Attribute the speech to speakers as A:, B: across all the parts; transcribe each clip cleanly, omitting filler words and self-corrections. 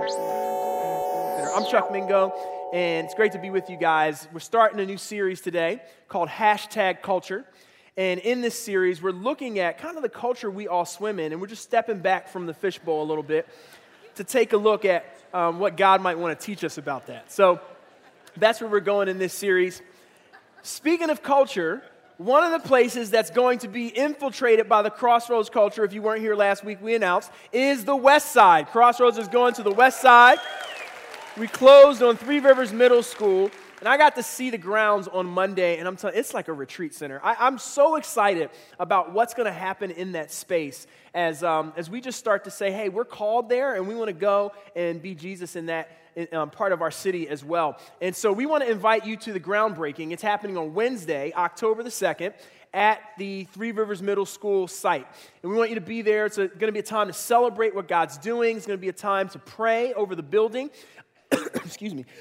A: I'm Chuck Mingo, and it's great to be with you guys. We're starting a new series today called #Culture. And in this series, we're looking at kind of the culture we all swim in, and we're just stepping back from the fishbowl a little bit to take a look at what God might want to teach us about that. So that's where we're going in this series. Speaking of culture, one of the places that's going to be infiltrated by the Crossroads culture, if you weren't here last week, we announced, is the West Side. Crossroads is going to the West Side. We closed on Three Rivers Middle School, and I got to see the grounds on Monday, and I'm telling you, it's like a retreat center. I'm so excited about what's going to happen in that space as we just start to say, hey, we're called there, and we want to go and be Jesus in that part of our city as well. And so we want to invite you to the groundbreaking. It's happening on Wednesday, October the 2nd, at the Three Rivers Middle School site. And we want you to be there. It's going to be a time to celebrate what God's doing. It's going to be a time to pray over the building. Excuse me.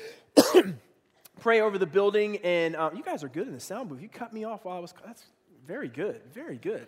A: Pray over the building. And you guys are good in the sound booth. You cut me off while I was... That's very good. Very good.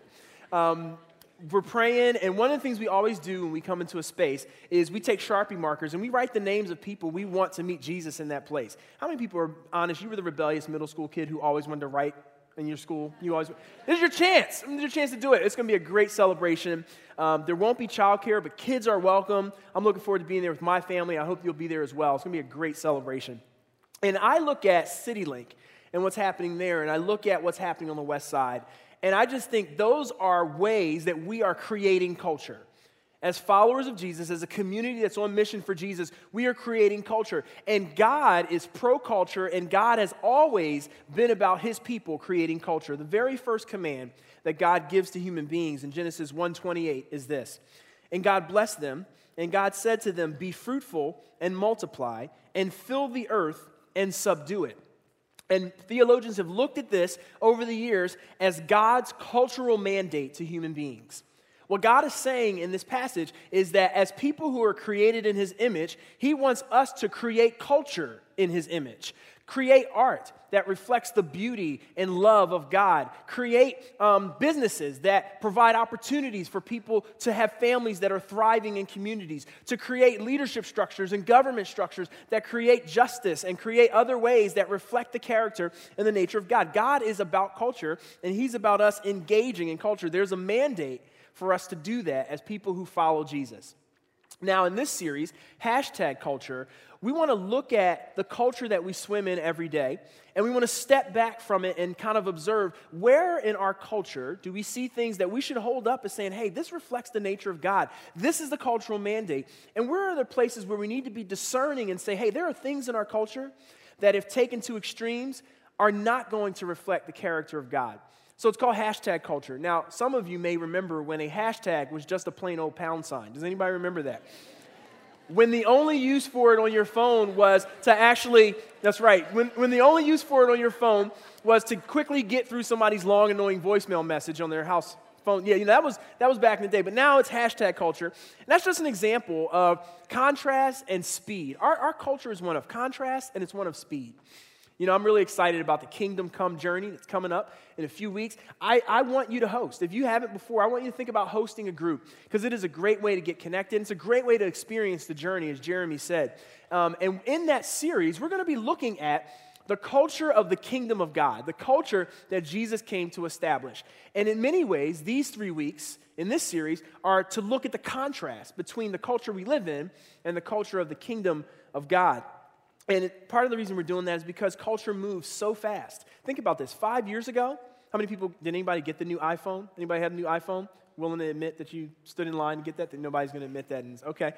A: We're praying, and one of the things we always do when we come into a space is we take Sharpie markers and we write the names of people we want to meet Jesus in that place. How many people are honest? You were the rebellious middle school kid who always wanted to write in your school. This is your chance. This is your chance to do it. It's going to be a great celebration. There won't be childcare, but kids are welcome. I'm looking forward to being there with my family. I hope you'll be there as well. It's going to be a great celebration. And I look at CityLink and what's happening there, and I look at what's happening on the West Side, and I just think those are ways that we are creating culture. As followers of Jesus, as a community that's on mission for Jesus, we are creating culture. And God is pro-culture, and God has always been about his people creating culture. The very first command that God gives to human beings in Genesis 1:28 is this. And God blessed them, and God said to them, be fruitful and multiply, and fill the earth and subdue it. And theologians have looked at this over the years as God's cultural mandate to human beings. What God is saying in this passage is that as people who are created in his image, he wants us to create culture in his image. Create art that reflects the beauty and love of God. Create businesses that provide opportunities for people to have families that are thriving in communities. To create leadership structures and government structures that create justice and create other ways that reflect the character and the nature of God. God is about culture, and he's about us engaging in culture. There's a mandate for us to do that as people who follow Jesus. Now, in this series, #Culture, we want to look at the culture that we swim in every day, and we want to step back from it and kind of observe where in our culture do we see things that we should hold up as saying, hey, this reflects the nature of God. This is the cultural mandate. And where are the places where we need to be discerning and say, hey, there are things in our culture that if taken to extremes are not going to reflect the character of God. So it's called #Culture. Now, some of you may remember when a hashtag was just a plain old pound sign. Does anybody remember that? When the only use for it on your phone was to actually, that's right, when the only use for it on your phone was to quickly get through somebody's long, annoying voicemail message on their house phone. Yeah, that was back in the day, but now it's #Culture. And that's just an example of contrast and speed. Our culture is one of contrast and it's one of speed. You know, I'm really excited about the Kingdom Come journey that's coming up in a few weeks. I want you to host. If you haven't before, I want you to think about hosting a group because it is a great way to get connected. It's a great way to experience the journey, as Jeremy said. And in that series, we're going to be looking at the culture of the kingdom of God, the culture that Jesus came to establish. And in many ways, these 3 weeks in this series are to look at the contrast between the culture we live in and the culture of the kingdom of God. And part of the reason we're doing that is because culture moves so fast. Think about this. 5 years ago, how many people, did anybody get the new iPhone? Anybody have a new iPhone? Willing to admit that you stood in line to get that? That nobody's going to admit that. Okay.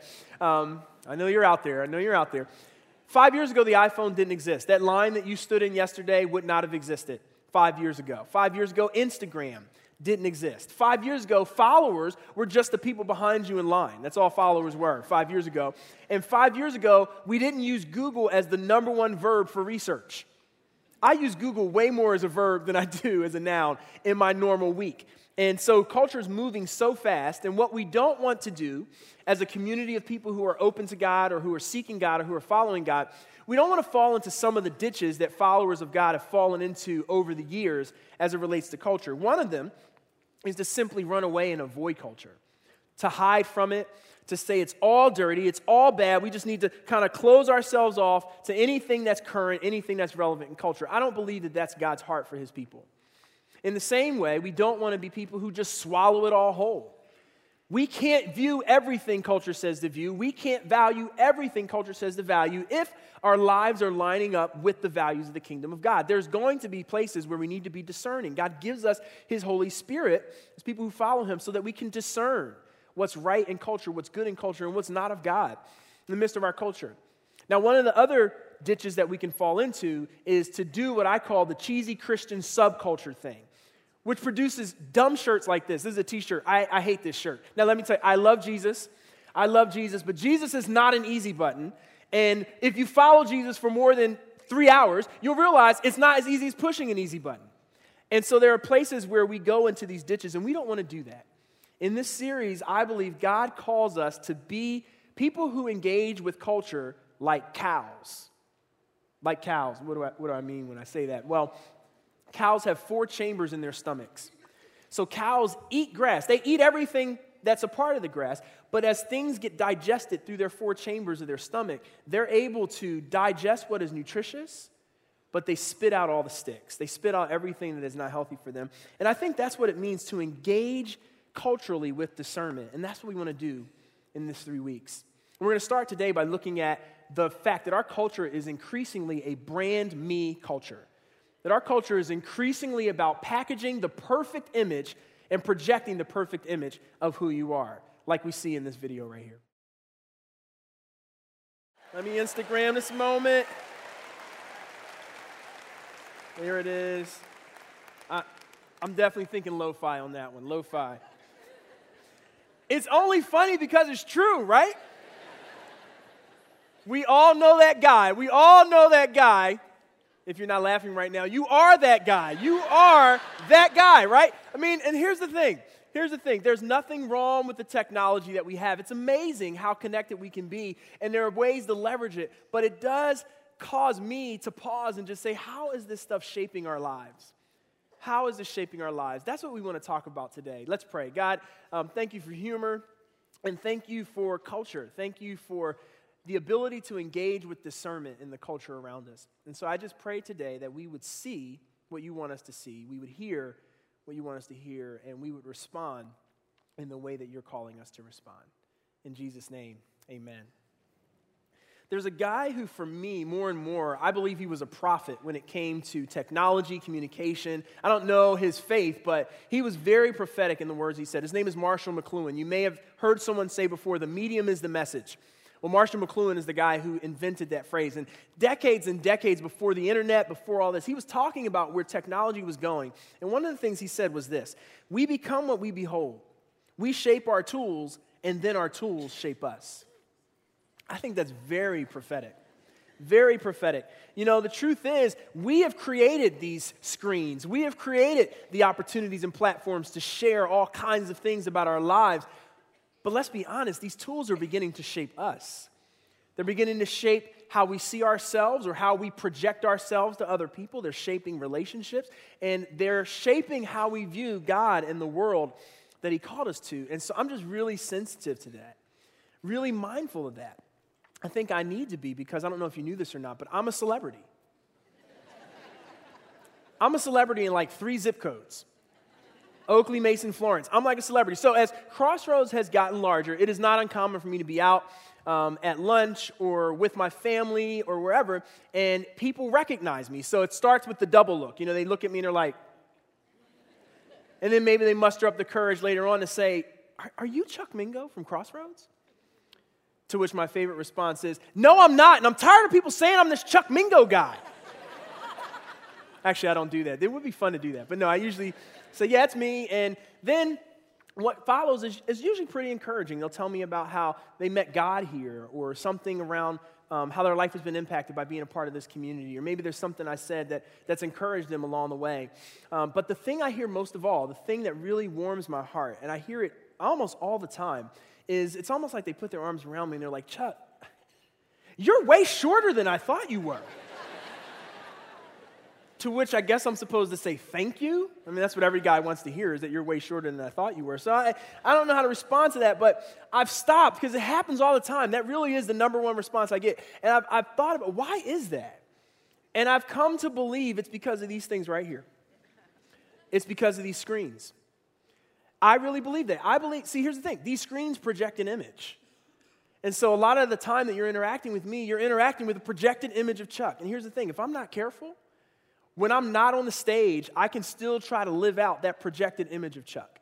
A: I know you're out there. 5 years ago, the iPhone didn't exist. That line that you stood in yesterday would not have existed 5 years ago. 5 years ago, Instagram didn't exist. 5 years ago, followers were just the people behind you in line. That's all followers were 5 years ago. And 5 years ago, we didn't use Google as the number one verb for research. I use Google way more as a verb than I do as a noun in my normal week. And so culture is moving so fast, and what we don't want to do as a community of people who are open to God or who are seeking God or who are following God, we don't want to fall into some of the ditches that followers of God have fallen into over the years as it relates to culture. One of them is to simply run away and avoid culture, to hide from it, to say it's all dirty, it's all bad. We just need to kind of close ourselves off to anything that's current, anything that's relevant in culture. I don't believe that that's God's heart for his people. In the same way, we don't want to be people who just swallow it all whole. We can't view everything culture says to view. We can't value everything culture says to value if our lives are lining up with the values of the kingdom of God. There's going to be places where we need to be discerning. God gives us his Holy Spirit as people who follow him so that we can discern what's right in culture, what's good in culture, and what's not of God in the midst of our culture. Now, one of the other ditches that we can fall into is to do what I call the cheesy Christian subculture thing, which produces dumb shirts like this. This is a t-shirt. I hate this shirt. Now, let me tell you, I love Jesus, but Jesus is not an easy button. And if you follow Jesus for more than 3 hours, you'll realize it's not as easy as pushing an easy button. And so there are places where we go into these ditches, and we don't want to do that. In this series, I believe God calls us to be people who engage with culture like cows. Like cows. What do I mean when I say that? Well, cows have 4 chambers in their stomachs. So cows eat grass. They eat everything that's a part of the grass, but as things get digested through their 4 chambers of their stomach, they're able to digest what is nutritious, but they spit out all the sticks. They spit out everything that is not healthy for them. And I think that's what it means to engage culturally with discernment, and that's what we want to do in this 3 weeks. We're going to start today by looking at the fact that our culture is increasingly a brand me culture, that our culture is increasingly about packaging the perfect image and projecting the perfect image of who you are, like we see in this video right here. Let me Instagram this moment. There it is. I'm definitely thinking lo-fi on that one, lo-fi. It's only funny because it's true, right? We all know that guy. We all know that guy. If you're not laughing right now, you are that guy. You are that guy, right? I mean, and here's the thing. There's nothing wrong with the technology that we have. It's amazing how connected we can be, and there are ways to leverage it. But it does cause me to pause and just say, how is this stuff shaping our lives? How is this shaping our lives? That's what we want to talk about today. Let's pray. God, thank you for humor, and thank you for culture. Thank you for the ability to engage with discernment in the culture around us. And so I just pray today that we would see what you want us to see, we would hear what you want us to hear, and we would respond in the way that you're calling us to respond. In Jesus' name, amen. There's a guy who, for me, more and more, I believe he was a prophet when it came to technology, communication. I don't know his faith, but he was very prophetic in the words he said. His name is Marshall McLuhan. You may have heard someone say before, the medium is the message. Well, Marshall McLuhan is the guy who invented that phrase. And decades before the internet, before all this, he was talking about where technology was going. And one of the things he said was this: we become what we behold. We shape our tools, and then our tools shape us. I think that's very prophetic. Very prophetic. You know, the truth is, we have created these screens. We have created the opportunities and platforms to share all kinds of things about our lives. But let's be honest, these tools are beginning to shape us. They're beginning to shape how we see ourselves or how we project ourselves to other people. They're shaping relationships, and they're shaping how we view God and the world that he called us to. And so I'm just really sensitive to that, really mindful of that. I think I need to be, because I don't know if you knew this or not, but I'm a celebrity. I'm a celebrity in like 3 zip codes. Oakley, Mason, Florence. I'm like a celebrity. So as Crossroads has gotten larger, it is not uncommon for me to be out at lunch or with my family or wherever, and people recognize me. So it starts with the double look. You know, they look at me and they're like, and then maybe they muster up the courage later on to say, are you Chuck Mingo from Crossroads? To which my favorite response is, no, I'm not, and I'm tired of people saying I'm this Chuck Mingo guy. Actually, I don't do that. It would be fun to do that. But no, I usually say, yeah, it's me. And then what follows is usually pretty encouraging. They'll tell me about how they met God here, or something around how their life has been impacted by being a part of this community. Or maybe there's something I said that's encouraged them along the way. But the thing I hear most of all, the thing that really warms my heart, and I hear it almost all the time, is it's almost like they put their arms around me and they're like, Chuck, you're way shorter than I thought you were. to which I guess I'm supposed to say thank you. I mean, that's what every guy wants to hear, is that you're way shorter than I thought you were. So I don't know how to respond to that, but I've stopped because it happens all the time. That really is the number one response I get. And I've thought about, why is that? And I've come to believe it's because of these things right here. It's because of these screens. I really believe that. See, here's the thing. These screens project an image. And so a lot of the time that you're interacting with me, you're interacting with a projected image of Chuck. And here's the thing. If I'm not careful, when I'm not on the stage, I can still try to live out that projected image of Chuck.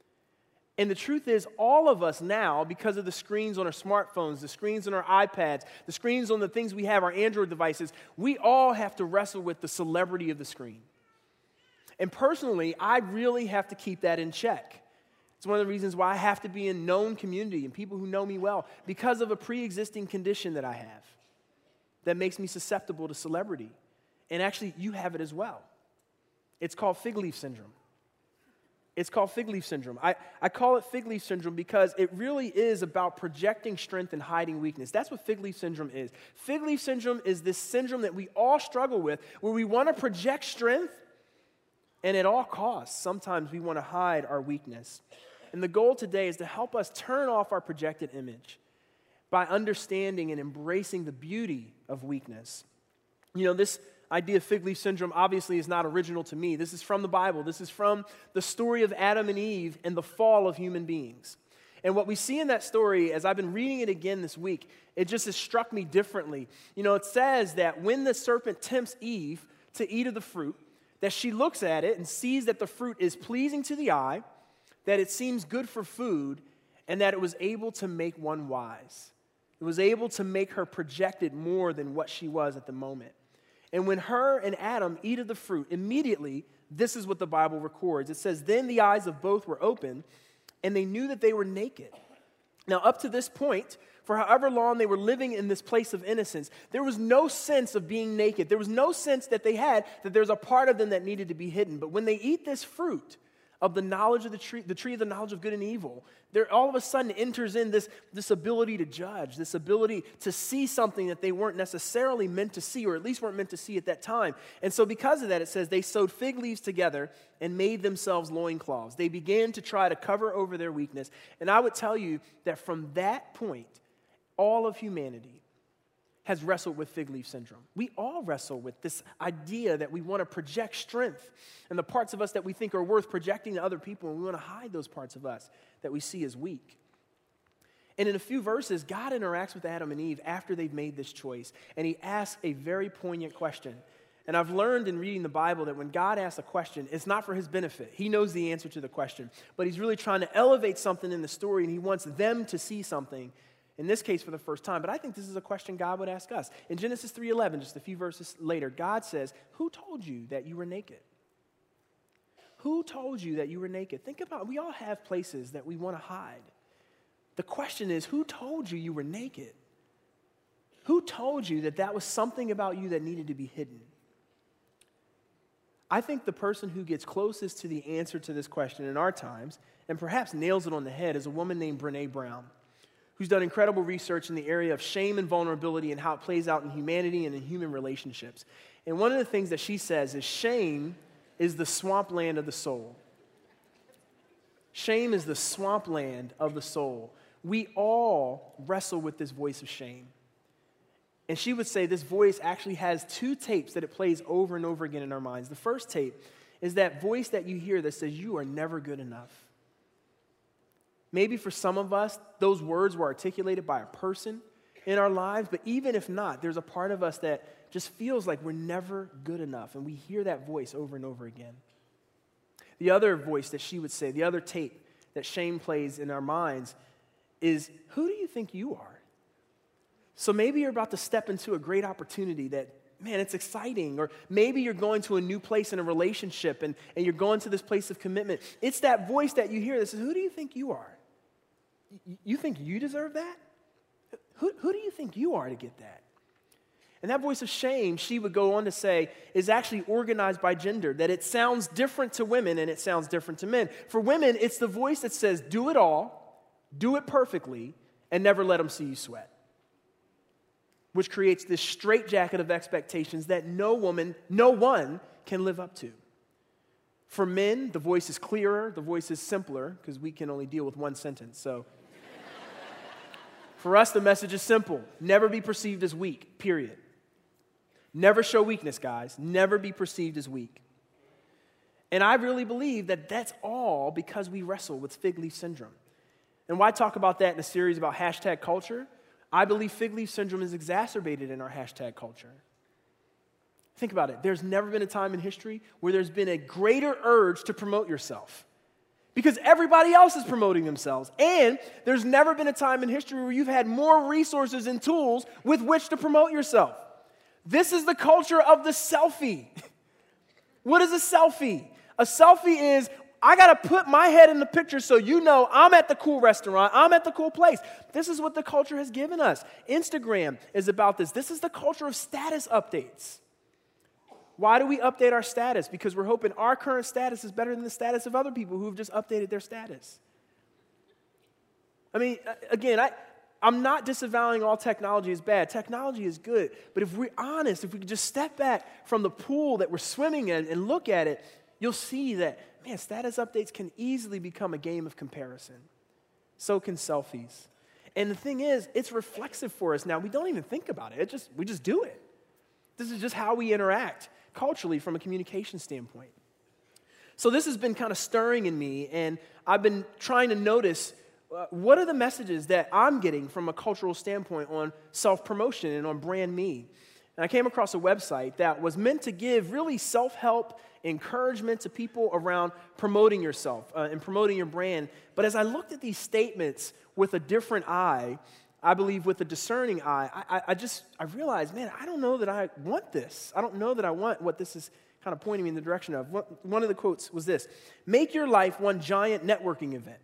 A: And the truth is, all of us now, because of the screens on our smartphones, the screens on our iPads, the screens on the things we have, our Android devices, we all have to wrestle with the celebrity of the screen. And personally, I really have to keep that in check. It's one of the reasons why I have to be in known community and people who know me well, because of a pre-existing condition that I have that makes me susceptible to celebrity. And actually, you have it as well. It's called fig leaf syndrome. It's called fig leaf syndrome. I call it fig leaf syndrome because it really is about projecting strength and hiding weakness. That's what fig leaf syndrome is. Fig leaf syndrome is this syndrome that we all struggle with, where we want to project strength, and at all costs, sometimes we want to hide our weakness. And the goal today is to help us turn off our projected image by understanding and embracing the beauty of weakness. You know, this idea of fig leaf syndrome obviously is not original to me. This is from the Bible. This is from the story of Adam and Eve and the fall of human beings. And what we see in that story, as I've been reading it again this week, it just has struck me differently. You know, it says that when the serpent tempts Eve to eat of the fruit, that she looks at it and sees that the fruit is pleasing to the eye, that it seems good for food, and that it was able to make one wise. It was able to make her projected more than what she was at the moment. And when her and Adam eat of the fruit, immediately, this is what the Bible records. It says, then the eyes of both were open, and they knew that they were naked. Now, up to this point, for however long they were living in this place of innocence, there was no sense of being naked. There was no sense that they had that there's a part of them that needed to be hidden. But when they eat this fruit of the knowledge of the tree of the knowledge of good and evil, there all of a sudden enters in this ability to judge, this ability to see something that they weren't necessarily meant to see, or at least weren't meant to see at that time. And so because of that, it says they sewed fig leaves together and made themselves loincloths. They began to try to cover over their weakness. And I would tell you that from that point, all of humanity has wrestled with fig leaf syndrome. We all wrestle with this idea that we want to project strength and the parts of us that we think are worth projecting to other people, and we want to hide those parts of us that we see as weak. And in a few verses, God interacts with Adam and Eve after they've made this choice, and he asks a very poignant question. And I've learned in reading the Bible that when God asks a question, it's not for his benefit. He knows the answer to the question, but he's really trying to elevate something in the story, and he wants them to see something, in this case for the first time. But I think this is a question God would ask us. In Genesis 3:11, just a few verses later, God says, who told you that you were naked? Who told you that you were naked? Think about it. We all have places that we want to hide. The question is, who told you you were naked? Who told you that that was something about you that needed to be hidden? I think the person who gets closest to the answer to this question in our times, and perhaps nails it on the head, is a woman named Brené Brown, who's done incredible research in the area of shame and vulnerability and how it plays out in humanity and in human relationships. And one of the things that she says is shame is the swampland of the soul. Shame is the swampland of the soul. We all wrestle with this voice of shame. And she would say this voice actually has two tapes that it plays over and over again in our minds. The first tape is that voice that you hear that says, you are never good enough. Maybe for some of us, those words were articulated by a person in our lives, but even if not, there's a part of us that just feels like we're never good enough, and we hear that voice over and over again. The other voice that she would say, the other tape that shame plays in our minds is, who do you think you are? So maybe you're about to step into a great opportunity that, man, it's exciting. Or maybe you're going to a new place in a relationship and you're going to this place of commitment. It's that voice that you hear that says, who do you think you are? You think you deserve that? Who do you think you are to get that? And that voice of shame, she would go on to say, is actually organized by gender, that it sounds different to women and it sounds different to men. For women, it's the voice that says, do it all, do it perfectly, and never let them see you sweat. which creates this straitjacket of expectations that no one can live up to. For men, the voice is clearer, the voice is simpler, because we can only deal with one sentence. So, for us, the message is simple. Never be perceived as weak, period. Never show weakness, guys. Never be perceived as weak. And I really believe that that's all because we wrestle with fig leaf syndrome. And why talk about that in a series about hashtag culture? I believe fig leaf syndrome is exacerbated in our hashtag culture. Think about it. There's never been a time in history where there's been a greater urge to promote yourself because everybody else is promoting themselves. And there's never been a time in history where you've had more resources and tools with which to promote yourself. This is the culture of the selfie. What is a selfie? A selfie is, I got to put my head in the picture so you know I'm at the cool restaurant, I'm at the cool place. This is what the culture has given us. Instagram is about this. This is the culture of status updates. Why do we update our status? Because we're hoping our current status is better than the status of other people who have just updated their status. I mean, again, I'm not disavowing all technology is bad. Technology is good. But if we're honest, if we could just step back from the pool that we're swimming in and look at it, you'll see that, man, status updates can easily become a game of comparison. So can selfies. And the thing is, it's reflexive for us now. We don't even think about it. We just do it. This is just how we interact culturally from a communication standpoint. So this has been kind of stirring in me, and I've been trying to notice what are the messages that I'm getting from a cultural standpoint on self-promotion and on brand me. And I came across a website that was meant to give really self-help encouragement to people around promoting yourself and promoting your brand. But as I looked at these statements with a different eye, I believe with a discerning eye, I realized, man, I don't know that I want this. I don't know that I want what this is kind of pointing me in the direction of. One of the quotes was this: make your life one giant networking event.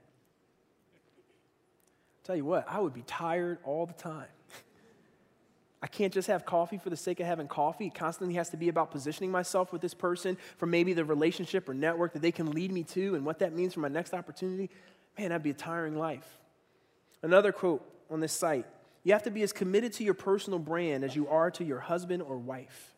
A: Tell you what, I would be tired all the time. I can't just have coffee for the sake of having coffee. It constantly has to be about positioning myself with this person for maybe the relationship or network that they can lead me to and what that means for my next opportunity. Man, that'd be a tiring life. Another quote on this site: you have to be as committed to your personal brand as you are to your husband or wife.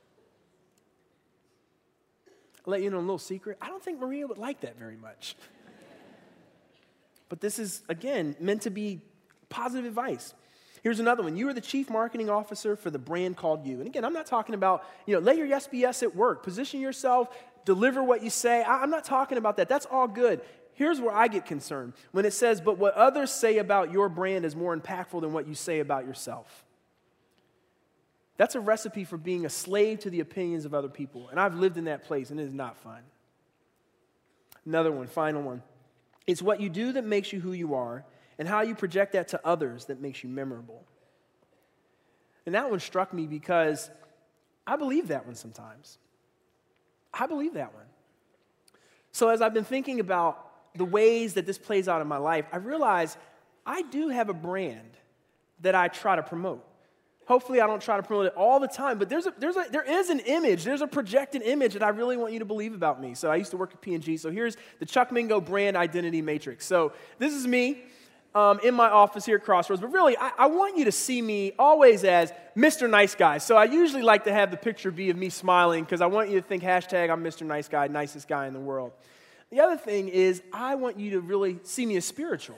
A: I'll let you know a little secret. I don't think Maria would like that very much. But this is, again, meant to be positive advice. Here's another one. You are the chief marketing officer for the brand called you. And again, I'm not talking about, let your yes be yes at work. Position yourself, deliver what you say. I'm not talking about that. That's all good. Here's where I get concerned. When it says, but what others say about your brand is more impactful than what you say about yourself. That's a recipe for being a slave to the opinions of other people. And I've lived in that place, and it is not fun. Another one, final one. It's what you do that makes you who you are, and how you project that to others that makes you memorable. And that one struck me because I believe that one sometimes. I believe that one. So as I've been thinking about the ways that this plays out in my life, I realize I do have a brand that I try to promote. Hopefully I don't try to promote it all the time, but there is an image, there's a projected image that I really want you to believe about me. So I used to work at P&G, so here's the Chuck Mingo brand identity matrix. So this is me in my office here at Crossroads, but really I want you to see me always as Mr. Nice Guy. So I usually like to have the picture be of me smiling because I want you to think hashtag I'm Mr. Nice Guy, nicest guy in the world. The other thing is I want you to really see me as spiritual.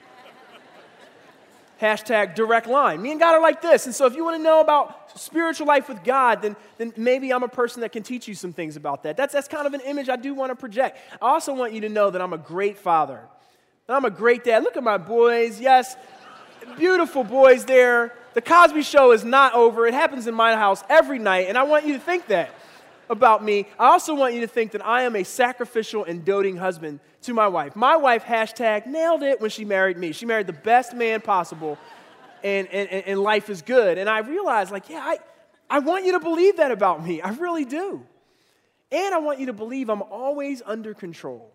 A: Hashtag direct line. Me and God are like this. And so if you want to know about spiritual life with God, then maybe I'm a person that can teach you some things about that. That's kind of an image I do want to project. I also want you to know that I'm a great father. And I'm a great dad. Look at my boys. Yes, beautiful boys there. The Cosby Show is not over. It happens in my house every night. And I want you to think that about me. I also want you to think that I am a sacrificial and doting husband to my wife. My wife, hashtag, nailed it when she married me. She married the best man possible, and life is good. And I realized, I want you to believe that about me. I really do. And I want you to believe I'm always under control.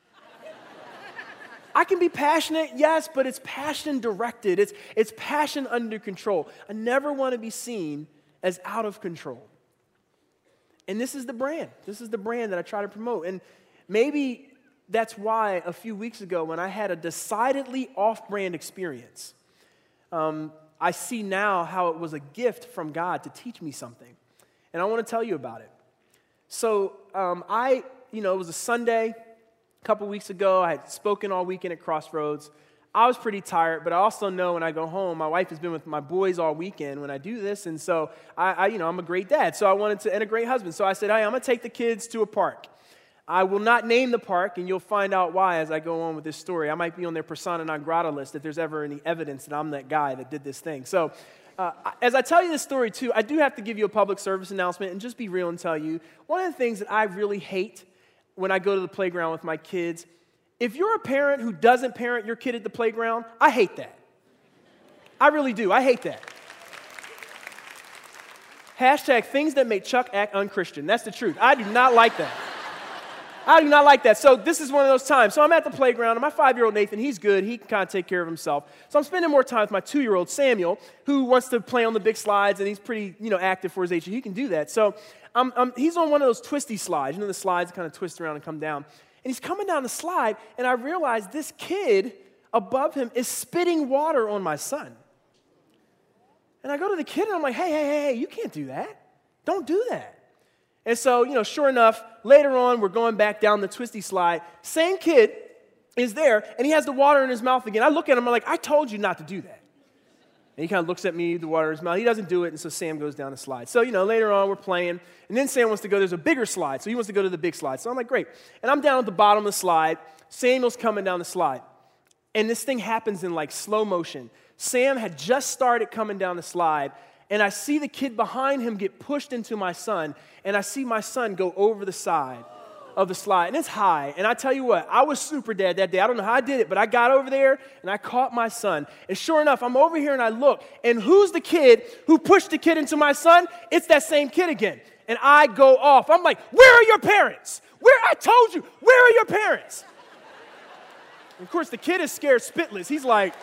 A: I can be passionate, yes, but it's passion directed. It's passion under control. I never want to be seen as out of control. And this is the brand. This is the brand that I try to promote. And maybe that's why a few weeks ago when I had a decidedly off-brand experience, I see now how it was a gift from God to teach me something. And I want to tell you about it. So it was a Sunday a couple weeks ago. I had spoken all weekend at Crossroads. I was pretty tired, but I also know when I go home, my wife has been with my boys all weekend when I do this, and so I'm a great dad. So I wanted to, and a great husband. So I said, hey, I'm going to take the kids to a park. I will not name the park, and you'll find out why as I go on with this story. I might be on their persona non grata list if there's ever any evidence that I'm that guy that did this thing. So as I tell you this story too, I do have to give you a public service announcement and just be real and tell you, one of the things that I really hate when I go to the playground with my kids, if you're a parent who doesn't parent your kid at the playground, I hate that. I really do. I hate that. Hashtag things that make Chuck act unchristian. That's the truth. I do not like that. I do not like that. So this is one of those times. So I'm at the playground, and my 5-year-old Nathan, he's good. He can kind of take care of himself. So I'm spending more time with my 2-year-old Samuel, who wants to play on the big slides, and he's pretty, active for his age. He can do that. So he's on one of those twisty slides. The slides kind of twist around and come down. And he's coming down the slide, and I realize this kid above him is spitting water on my son. And I go to the kid, and I'm like, hey, you can't do that. Don't do that. And so, sure enough, later on, we're going back down the twisty slide. Same kid is there, and he has the water in his mouth again. I look at him, I'm like, I told you not to do that. And he kind of looks at me, the water in his mouth. He doesn't do it, and so Sam goes down the slide. So, later on, we're playing, and then Sam wants to go. There's a bigger slide, so he wants to go to the big slide. So I'm like, great. And I'm down at the bottom of the slide. Samuel's coming down the slide. And this thing happens in, slow motion. Sam had just started coming down the slide, and I see the kid behind him get pushed into my son, and I see my son go over the side of the slide, and it's high. And I tell you what, I was super dad that day. I don't know how I did it, but I got over there, and I caught my son. And sure enough, I'm over here, and I look, and who's the kid who pushed the kid into my son? It's that same kid again. And I go off. I'm like, where are your parents? I told you, where are your parents? And of course, the kid is scared spitless. He's like...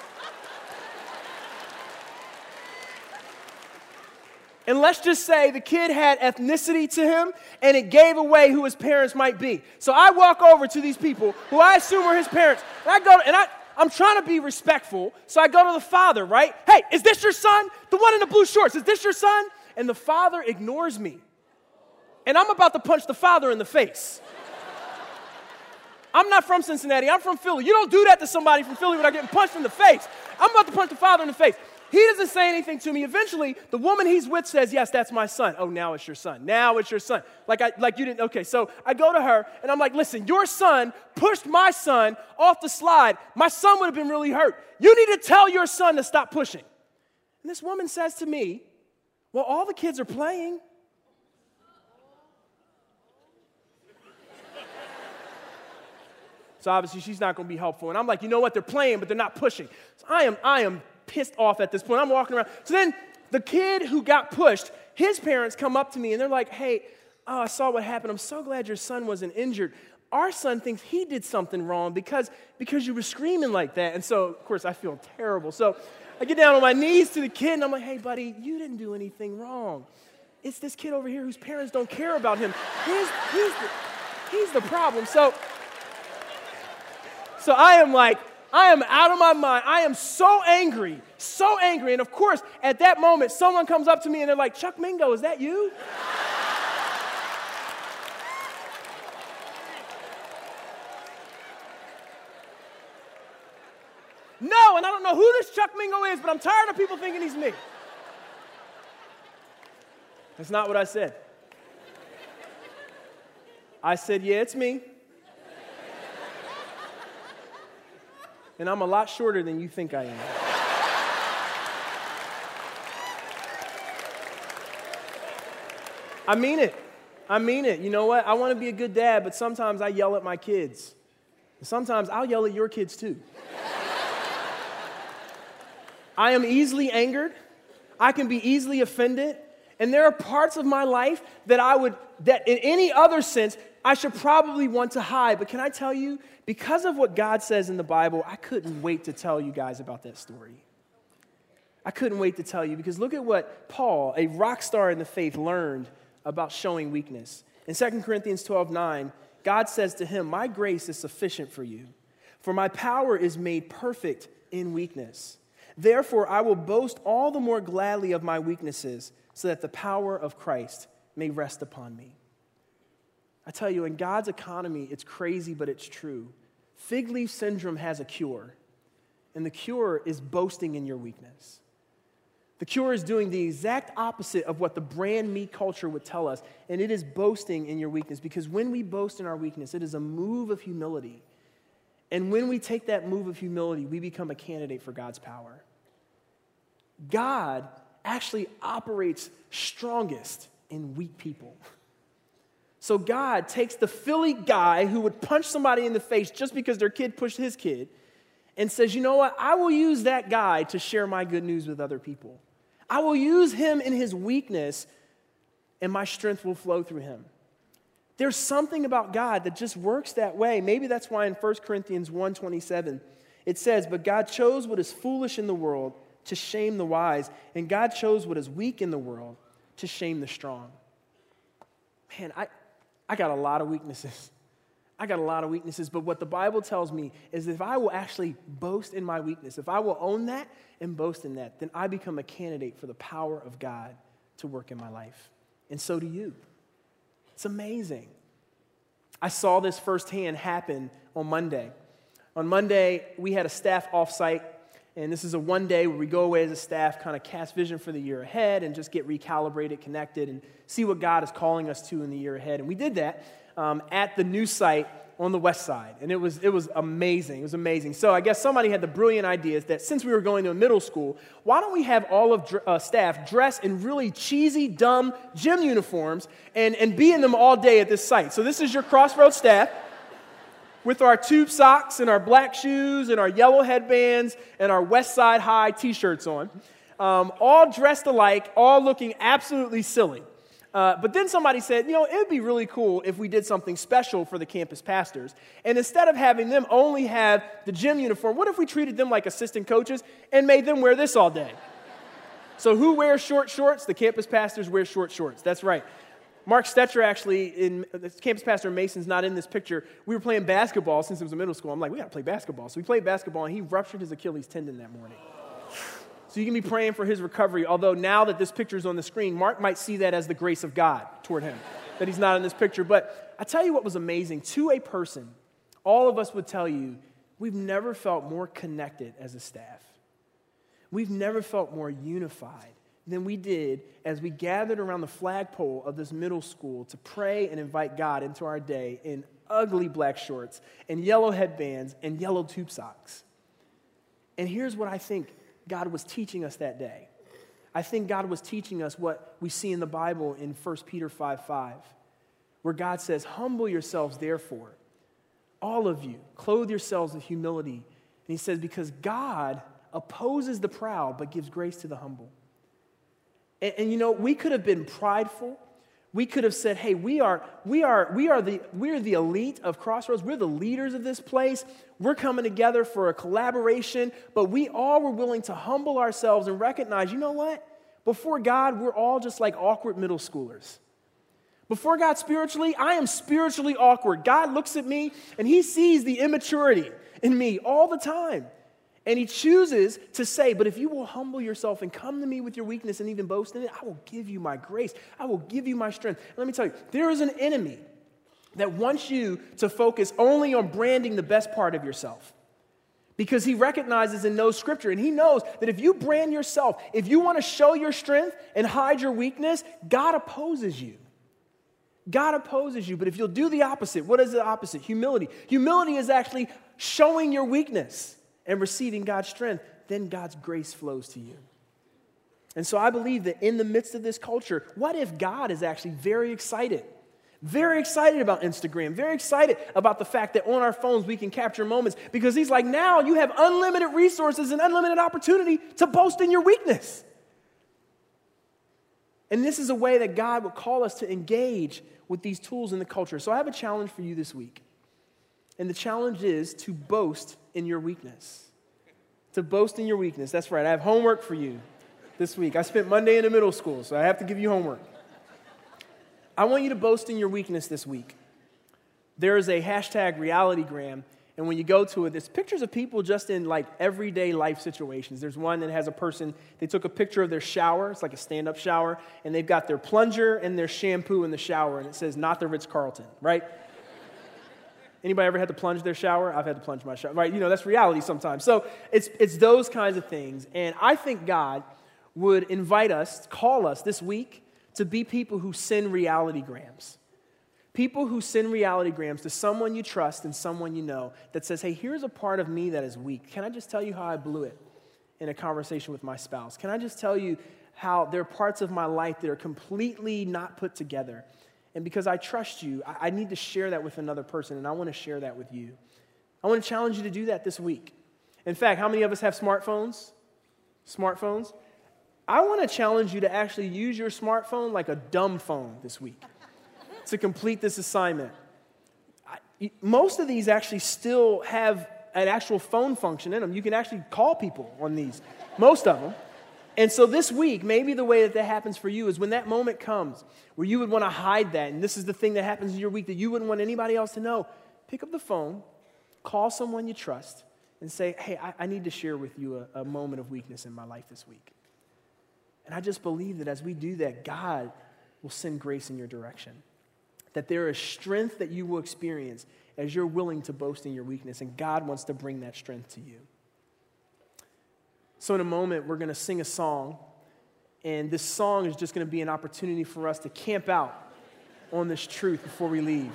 A: And let's just say the kid had ethnicity to him, and it gave away who his parents might be. So I walk over to these people who I assume are his parents, and I'm trying to be respectful, so I go to the father, right? Hey, is this your son? The one in the blue shorts, is this your son? And the father ignores me. And I'm about to punch the father in the face. I'm not from Cincinnati, I'm from Philly. You don't do that to somebody from Philly without getting punched in the face. I'm about to punch the father in the face. He doesn't say anything to me. Eventually, the woman he's with says, yes, that's my son. Oh, now it's your son. Now it's your son. Like you didn't, okay. So I go to her, and I'm like, listen, your son pushed my son off the slide. My son would have been really hurt. You need to tell your son to stop pushing. And this woman says to me, well, all the kids are playing. So obviously, she's not going to be helpful. And I'm like, you know what? They're playing, but they're not pushing. So I am pissed off at this point. I'm walking around. So then the kid who got pushed, his parents come up to me and they're like, hey, I saw what happened. I'm so glad your son wasn't injured. Our son thinks he did something wrong because you were screaming like that. And so, of course, I feel terrible. So I get down on my knees to the kid and I'm like, hey, buddy, you didn't do anything wrong. It's this kid over here whose parents don't care about him. He's the problem. So I am out of my mind. I am so angry. And of course, at that moment, someone comes up to me and they're like, Chuck Mingo, is that you? No, and I don't know who this Chuck Mingo is, but I'm tired of people thinking he's me. That's not what I said. I said, yeah, it's me. And I'm a lot shorter than you think I am. I mean it. You know what? I want to be a good dad, but sometimes I yell at my kids. And sometimes I'll yell at your kids too. I am easily angered. I can be easily offended. And there are parts of my life that in any other sense, I should probably want to hide. But can I tell you, because of what God says in the Bible, I couldn't wait to tell you guys about that story. I couldn't wait to tell you because look at what Paul, a rock star in the faith, learned about showing weakness. In 2 Corinthians 12:9, God says to him, my grace is sufficient for you, for my power is made perfect in weakness. Therefore, I will boast all the more gladly of my weaknesses, so that the power of Christ may rest upon me. I tell you, in God's economy, it's crazy, but it's true. Fig leaf syndrome has a cure, and the cure is boasting in your weakness. The cure is doing the exact opposite of what the brand me culture would tell us, and it is boasting in your weakness, because when we boast in our weakness, it is a move of humility. And when we take that move of humility, we become a candidate for God's power. God actually operates strongest in weak people. So God takes the Philly guy who would punch somebody in the face just because their kid pushed his kid and says, you know what, I will use that guy to share my good news with other people. I will use him in his weakness, and my strength will flow through him. There's something about God that just works that way. Maybe that's why in 1 Corinthians 1:27, it says, but God chose what is foolish in the world to shame the wise, and God chose what is weak in the world to shame the strong. Man, I got a lot of weaknesses. But what the Bible tells me is if I will actually boast in my weakness, if I will own that and boast in that, then I become a candidate for the power of God to work in my life. And so do you. It's amazing. I saw this firsthand happen on Monday. On Monday, we had a staff offsite, and this is a one day where we go away as a staff, kind of cast vision for the year ahead and just get recalibrated, connected, and see what God is calling us to in the year ahead. And we did that at the new site on the west side, and it was amazing. It was amazing. So I guess somebody had the brilliant idea that since we were going to a middle school, why don't we have all of staff dress in really cheesy, dumb gym uniforms and be in them all day at this site. So this is your Crossroads staff, with our tube socks and our black shoes and our yellow headbands and our West Side High t-shirts on, all dressed alike, all looking absolutely silly. But then somebody said, it would be really cool if we did something special for the campus pastors. And instead of having them only have the gym uniform, what if we treated them like assistant coaches and made them wear this all day? So who wears short shorts? The campus pastors wear short shorts. That's right. Mark Stetcher actually, the campus pastor Mason's not in this picture. We were playing basketball since it was a middle school. I'm like, we got to play basketball. So we played basketball, and he ruptured his Achilles tendon that morning. So you can be praying for his recovery, although now that this picture is on the screen, Mark might see that as the grace of God toward him, that he's not in this picture. But I tell you what was amazing. To a person, all of us would tell you, we've never felt more connected as a staff. We've never felt more unified than we did as we gathered around the flagpole of this middle school to pray and invite God into our day in ugly black shorts and yellow headbands and yellow tube socks. And here's what I think God was teaching us that day. I think God was teaching us what we see in the Bible in 1 Peter 5:5, where God says, humble yourselves therefore, all of you, clothe yourselves with humility. And he says, because God opposes the proud but gives grace to the humble. And we could have been prideful. We could have said, hey, we are the elite of Crossroads. We're the leaders of this place. We're coming together for a collaboration. But we all were willing to humble ourselves and recognize, you know what? Before God, we're all just like awkward middle schoolers. Before God spiritually, I am spiritually awkward. God looks at me and he sees the immaturity in me all the time. And he chooses to say, but if you will humble yourself and come to me with your weakness and even boast in it, I will give you my grace. I will give you my strength. And let me tell you, there is an enemy that wants you to focus only on branding the best part of yourself. Because he recognizes and knows Scripture, and he knows that if you brand yourself, if you want to show your strength and hide your weakness, God opposes you. God opposes you. But if you'll do the opposite, what is the opposite? Humility. Humility is actually showing your weakness and receiving God's strength, then God's grace flows to you. And so I believe that in the midst of this culture, what if God is actually very excited about Instagram, very excited about the fact that on our phones we can capture moments, because he's like, now you have unlimited resources and unlimited opportunity to boast in your weakness. And this is a way that God would call us to engage with these tools in the culture. So I have a challenge for you this week. And the challenge is to boast in your weakness. To boast in your weakness. That's right. I have homework for you this week. I spent Monday in a middle school, so I have to give you homework. I want you to boast in your weakness this week. There is a hashtag realitygram, And when you go to it, there's pictures of people just in like everyday life situations. There's one that has a person, they took a picture of their shower. It's like a stand-up shower. And they've got their plunger and their shampoo in the shower. And it says, not the Ritz-Carlton, right? Anybody ever had to plunge their shower? I've had to plunge my shower, right? That's reality sometimes. So it's those kinds of things. And I think God would invite us, call us this week to be people who send reality grams. People who send reality grams to someone you trust and someone you know that says, hey, here's a part of me that is weak. Can I just tell you how I blew it in a conversation with my spouse? Can I just tell you how there are parts of my life that are completely not put together? And because I trust you, I need to share that with another person, and I want to share that with you. I want to challenge you to do that this week. In fact, how many of us have smartphones? Smartphones? I want to challenge you to actually use your smartphone like a dumb phone this week to complete this assignment. Most of these actually still have an actual phone function in them. You can actually call people on these, most of them. And so this week, maybe the way that happens for you is when that moment comes where you would want to hide that, and this is the thing that happens in your week that you wouldn't want anybody else to know, pick up the phone, call someone you trust, and say, hey, I need to share with you a moment of weakness in my life this week. And I just believe that as we do that, God will send grace in your direction. That there is strength that you will experience as you're willing to boast in your weakness, and God wants to bring that strength to you. So in a moment, we're going to sing a song, and this song is just going to be an opportunity for us to camp out on this truth before we leave.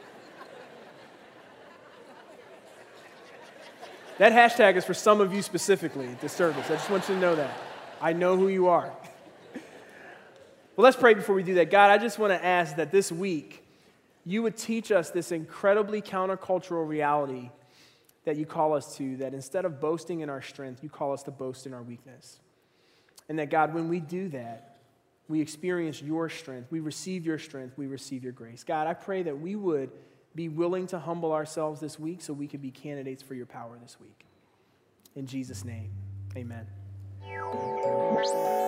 A: That hashtag is for some of you specifically at this service. I just want you to know that. I know who you are. Well, let's pray before we do that. God, I just want to ask that this week, you would teach us this incredibly countercultural reality that you call us to, that instead of boasting in our strength, you call us to boast in our weakness. And that, God, when we do that, we experience your strength, we receive your strength, we receive your grace. God, I pray that we would be willing to humble ourselves this week so we could be candidates for your power this week. In Jesus' name, amen.